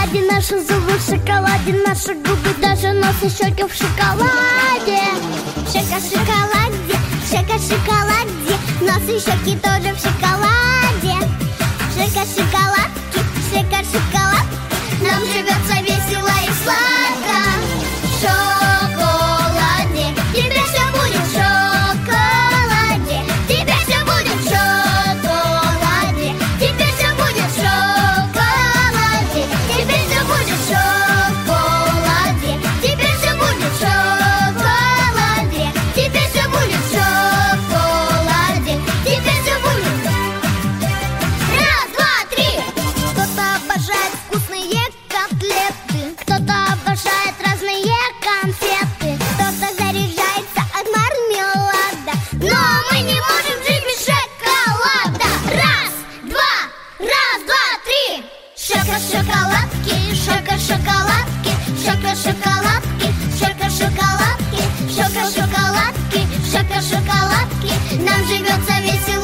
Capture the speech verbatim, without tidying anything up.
шоколаде, наши зубы в шоколаде, наши губы, даже нос и щеки в шоколаде. Шока-шоколаде, шока-шоколаде, нос и щеки тоже в шоколаде. Шока-шоколадки, шока-шоколад, нам живется весело и сладко. В шоколаде, теперь все будет в шоколаде, теперь все будет в шоколаде, теперь все будет в шоколаде, теперь все будет в шоколаде, теперь все будет в шоколаде, теперь все будет в шоколаде, теперь все будет. Раз, два, три. Кто-то обожает вкусные котлеты, кто-то обожает разные конфеты, кто-то заряжается от мармелада, но мы не можем жить без шоколада. Раз, два, раз, два, три. Шока-шоколадки, шока-шоколадки, шока-шоколадки, шока-шоколадки, шока-шоколадки, шока-шоколадки, нам живется весело.